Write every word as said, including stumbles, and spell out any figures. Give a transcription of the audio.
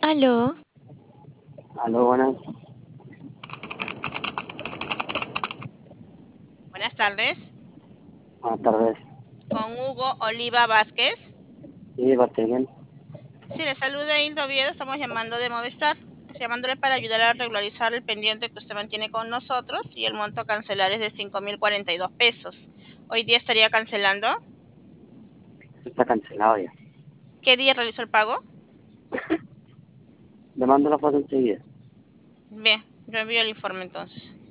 Aló, Aló, buenas, Buenas tardes, buenas tardes. con Hugo Oliva Vázquez. Sí, parte bien. Sí, le saluda Hilda Oviedo, estamos llamando de Movistar. Estoy llamándole para ayudar a regularizar el pendiente que usted mantiene con nosotros y el monto a cancelar es de cinco mil cuarenta y dos pesos. Hoy día estaría cancelando. Está cancelado ya. ¿Qué día realizó el pago? Le mando la foto enseguida. Bien, yo envío el informe entonces.